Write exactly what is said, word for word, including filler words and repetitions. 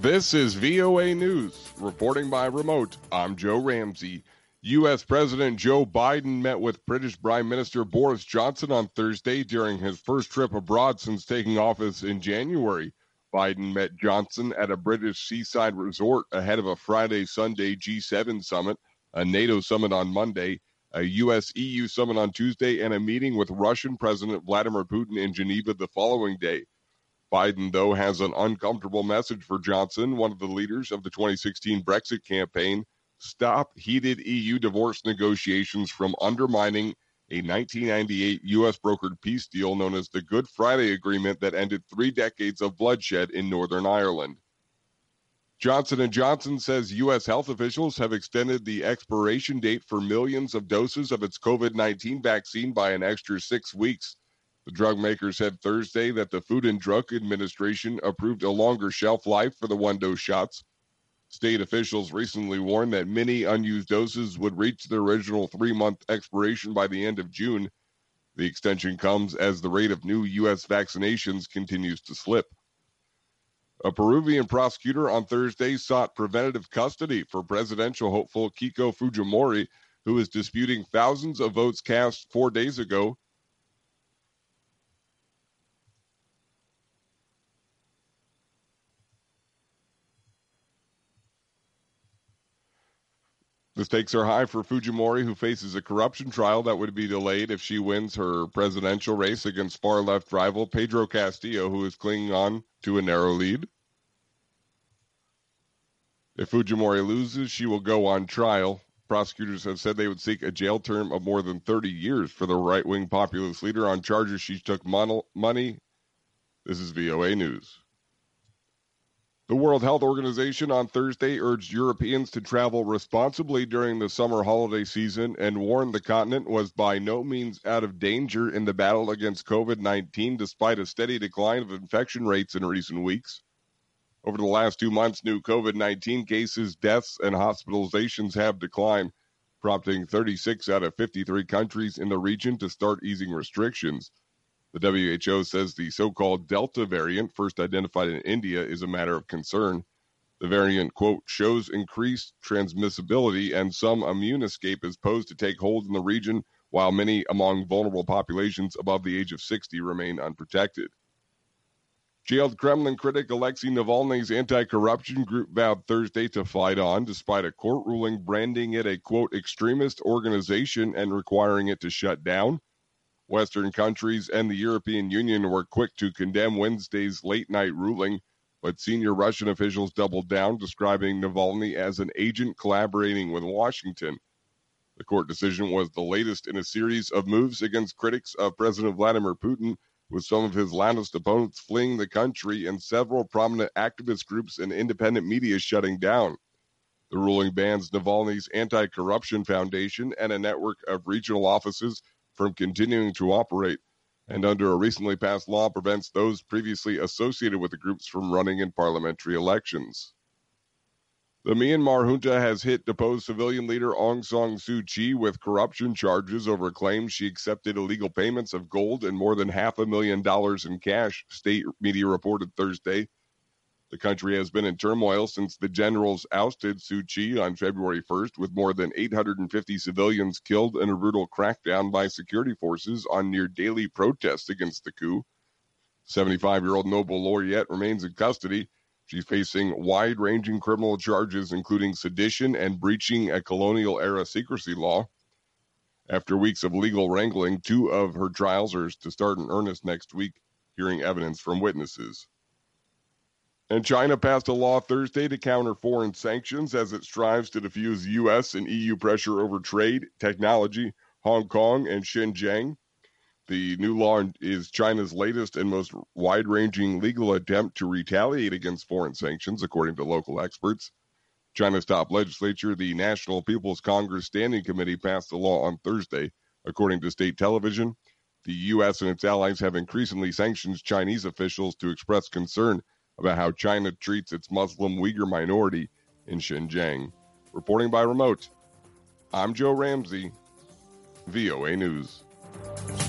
This is V O A News. Reporting by remote, I'm Joe Ramsey. U S. President Joe Biden met with British Prime Minister Boris Johnson on Thursday during his first trip abroad since taking office in January. Biden met Johnson at a British seaside resort ahead of a Friday-Sunday G seven summit, a NATO summit on Monday, a U S E U summit on Tuesday, and a meeting with Russian President Vladimir Putin in Geneva the following day. Biden, though, has an uncomfortable message for Johnson, one of the leaders of the twenty sixteen Brexit campaign. Stop heated E U divorce negotiations from undermining a nineteen ninety-eight U S brokered peace deal known as the Good Friday Agreement that ended three decades of bloodshed in Northern Ireland. Johnson and Johnson says U S health officials have extended the expiration date for millions of doses of its COVID nineteen vaccine by an extra six weeks. The drug maker said Thursday that the Food and Drug Administration approved a longer shelf life for the one-dose shots. State officials recently warned that many unused doses would reach their original three-month expiration by the end of June. The extension comes as the rate of new U S vaccinations continues to slip. A Peruvian prosecutor on Thursday sought preventative custody for presidential hopeful Keiko Fujimori, who is disputing thousands of votes cast four days ago. The stakes are high for Fujimori, who faces a corruption trial that would be delayed if she wins her presidential race against far-left rival Pedro Castillo, who is clinging on to a narrow lead. If Fujimori loses, she will go on trial. Prosecutors have said they would seek a jail term of more than thirty years for the right-wing populist leader on charges she took money. This is V O A News. The World Health Organization on Thursday urged Europeans to travel responsibly during the summer holiday season and warned the continent was by no means out of danger in the battle against COVID nineteen, despite a steady decline of infection rates in recent weeks. Over the last two months, new COVID nineteen cases, deaths, and hospitalizations have declined, prompting thirty-six out of fifty-three countries in the region to start easing restrictions. The W H O says the so-called Delta variant, first identified in India, is a matter of concern. The variant, quote, shows increased transmissibility and some immune escape is posed to take hold in the region, while many among vulnerable populations above the age of sixty remain unprotected. Jailed Kremlin critic Alexei Navalny's anti-corruption group vowed Thursday to fight on, despite a court ruling branding it a, quote, extremist organization and requiring it to shut down. Western countries and the European Union were quick to condemn Wednesday's late-night ruling, but senior Russian officials doubled down, describing Navalny as an agent collaborating with Washington. The court decision was the latest in a series of moves against critics of President Vladimir Putin, with some of his loudest opponents fleeing the country and several prominent activist groups and independent media shutting down. The ruling bans Navalny's Anti-Corruption Foundation and a network of regional offices from continuing to operate, and under a recently passed law prevents those previously associated with the groups from running in parliamentary elections. The Myanmar junta has hit deposed civilian leader Aung San Suu Kyi with corruption charges over claims she accepted illegal payments of gold and more than half a million dollars in cash, state media reported Thursday. The country has been in turmoil since the generals ousted Suu Kyi on February first, with more than eight hundred fifty civilians killed in a brutal crackdown by security forces on near-daily protests against the coup. seventy-five-year-old Nobel laureate remains in custody. She's facing wide-ranging criminal charges, including sedition and breaching a colonial-era secrecy law. After weeks of legal wrangling, two of her trials are to start in earnest next week, hearing evidence from witnesses. And China passed a law Thursday to counter foreign sanctions as it strives to diffuse U S and E U pressure over trade, technology, Hong Kong, and Xinjiang. The new law is China's latest and most wide-ranging legal attempt to retaliate against foreign sanctions, according to local experts. China's top legislature, the National People's Congress Standing Committee, passed the law on Thursday. According to state television, the U S and its allies have increasingly sanctioned Chinese officials to express concern about how China treats its Muslim Uyghur minority in Xinjiang. Reporting by remote, I'm Joe Ramsey, V O A News.